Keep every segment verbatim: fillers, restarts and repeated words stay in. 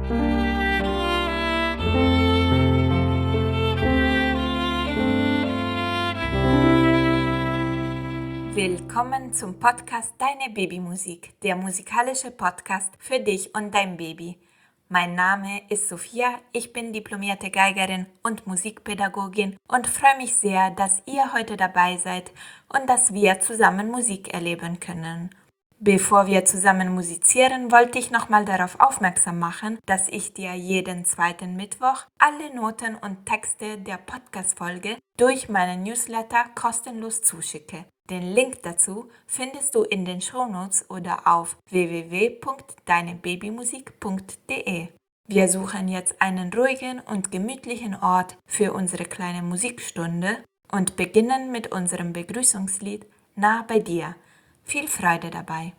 Willkommen zum Podcast Deine Babymusik, der musikalische Podcast für dich und dein Baby. Mein Name ist Sophia, ich bin diplomierte Geigerin und Musikpädagogin und freue mich sehr, dass ihr heute dabei seid und dass wir zusammen Musik erleben können. Bevor wir zusammen musizieren, wollte ich nochmal darauf aufmerksam machen, dass ich dir jeden zweiten Mittwoch alle Noten und Texte der Podcast-Folge durch meinen Newsletter kostenlos zuschicke. Den Link dazu findest du in den Shownotes oder auf w w w punkt deine babymusik punkt d e. Wir suchen jetzt einen ruhigen und gemütlichen Ort für unsere kleine Musikstunde und beginnen mit unserem Begrüßungslied Nah bei dir. Viel Freude dabei!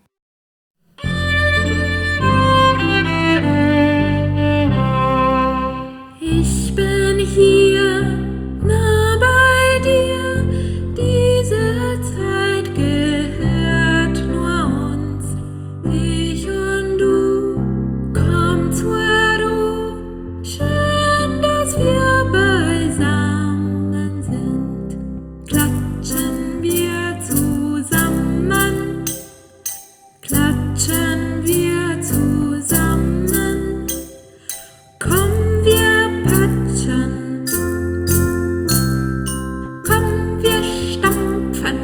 Ich bin hier, nah bei dir, diese Zeit gehört nur uns, ich und du, komm zur Ruhe, schön, dass wir beisammen sind, klatschen wir zusammen, klatschen wir zusammen, komm wir patschen, komm wir stampfen,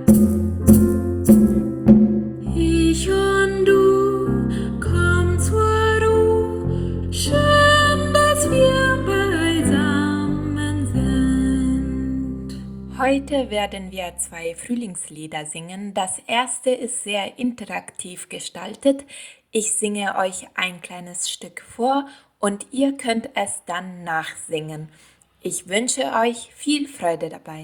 ich und du, komm zur Ruhe, schön, dass wir beisammen sind. Heute werden wir zwei Frühlingslieder singen. Das erste ist sehr interaktiv gestaltet. Ich singe euch ein kleines Stück vor und ihr könnt es dann nachsingen. Ich wünsche euch viel Freude dabei.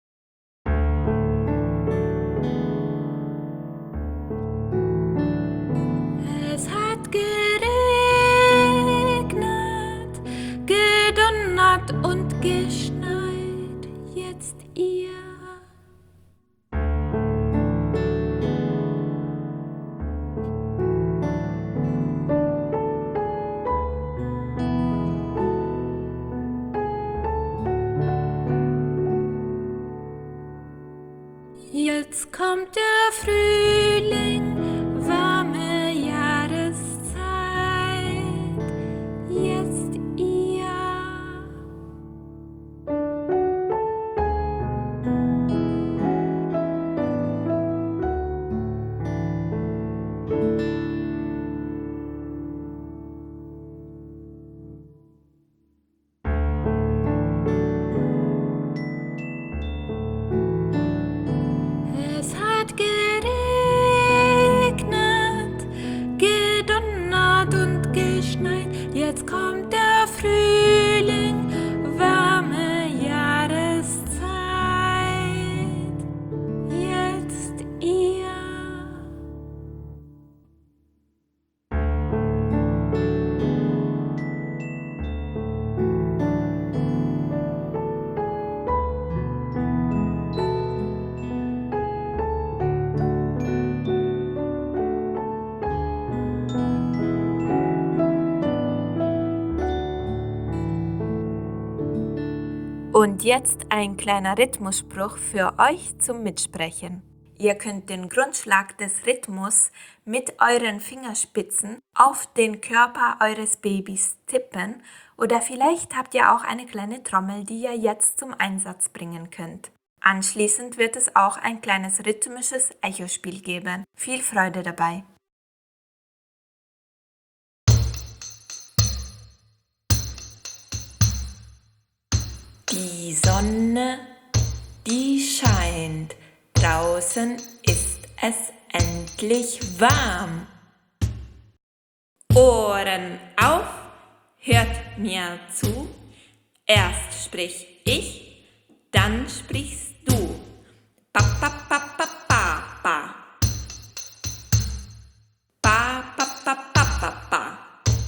Es hat geregnet, gedonnert und geschneit, jetzt ihr. Jetzt kommt der Frühling, warme Jahreszeit, jetzt ihr. Es hat geregnet, gedonnert und geschneit, jetzt kommt der Frühling, warme Jahreszeit, jetzt ihr. Und jetzt ein kleiner Rhythmusspruch für euch zum Mitsprechen. Ihr könnt den Grundschlag des Rhythmus mit euren Fingerspitzen auf den Körper eures Babys tippen oder vielleicht habt ihr auch eine kleine Trommel, die ihr jetzt zum Einsatz bringen könnt. Anschließend wird es auch ein kleines rhythmisches Echospiel geben. Viel Freude dabei! Die Sonne, die scheint, draußen ist es endlich warm. Ohren auf, hört mir zu, erst sprich ich, dann sprichst du. Pa, pa, pa, pa, pa, pa. Pa, pa, pa, pa, pa, pa.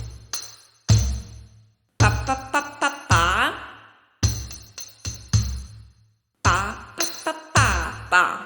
Pa, pa, pa, pa, pa. Pa, pa, pa, pa, pa.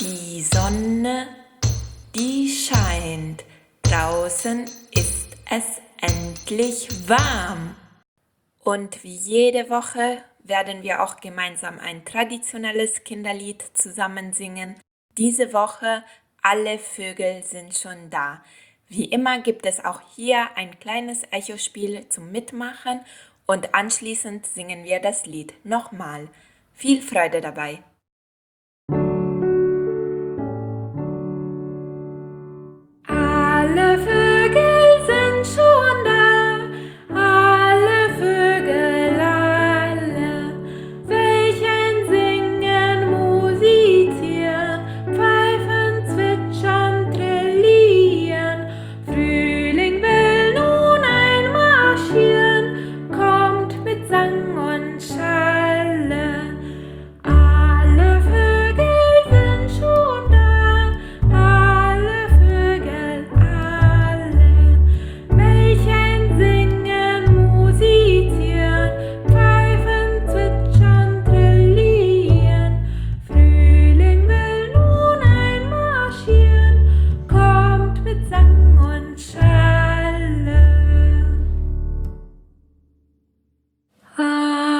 Die Sonne, die scheint, draußen ist es endlich warm. Und wie jede Woche werden wir auch gemeinsam ein traditionelles Kinderlied zusammen singen. Diese Woche, alle Vögel sind schon da. Wie immer gibt es auch hier ein kleines Echospiel zum Mitmachen und anschließend singen wir das Lied nochmal. Viel Freude dabei! Alle Vögel sind schon da, alle Vögel, alle, welchen singen, musizieren, pfeifen, zwitschern, trillieren. Frühling will nun einmarschieren, kommt mit Sang und Schalle. Alle Vögel sind schon da, alle Vögel, alle, welchen singen, musizieren, pfeifen, zwitschern, trillieren. Frühling will nun einmarschieren, kommt mit Sang und Schalle. Ah.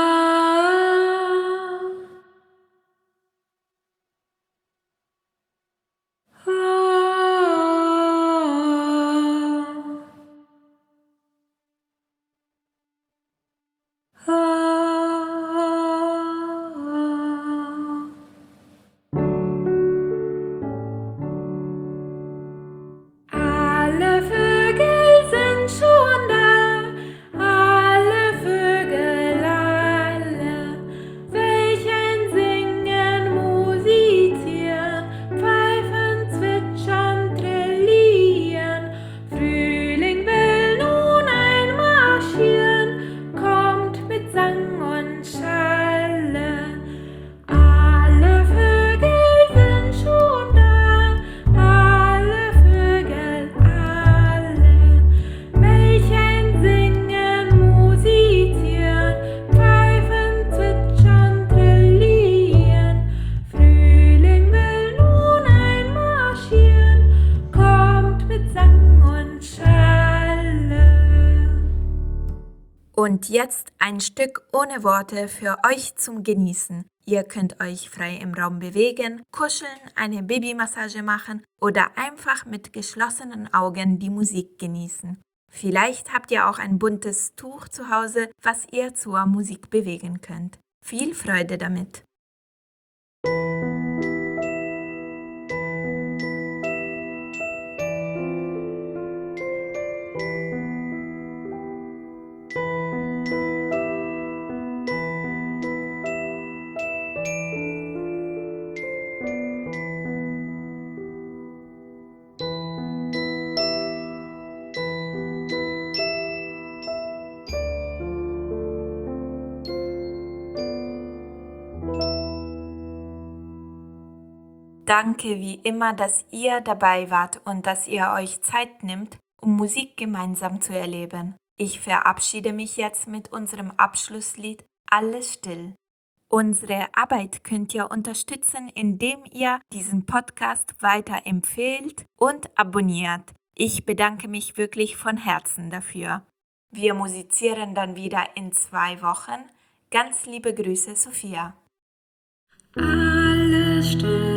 Alle Vögel sind schon da, alle Vögel, alle, welchen singen, musizieren, pfeifen, zwitschern, trillieren. Frühling will nun einmarschieren, kommt mit Sang und Schalle. Alle Vögel sind schon da, alle Vögel, alle, welchen singen, musizieren, pfeifen, zwitschern, trillieren. Frühling will nun einmarschieren, kommt mit Sang und Schalle. Und jetzt ein Stück ohne Worte für euch zum Genießen. Ihr könnt euch frei im Raum bewegen, kuscheln, eine Babymassage machen oder einfach mit geschlossenen Augen die Musik genießen. Vielleicht habt ihr auch ein buntes Tuch zu Hause, was ihr zur Musik bewegen könnt. Viel Freude damit! Danke wie immer, dass ihr dabei wart und dass ihr euch Zeit nimmt, um Musik gemeinsam zu erleben. Ich verabschiede mich jetzt mit unserem Abschlusslied Alles still. Unsere Arbeit könnt ihr unterstützen, indem ihr diesen Podcast weiterempfehlt und abonniert. Ich bedanke mich wirklich von Herzen dafür. Wir musizieren dann wieder in zwei Wochen. Ganz liebe Grüße, Sophia. Alles still.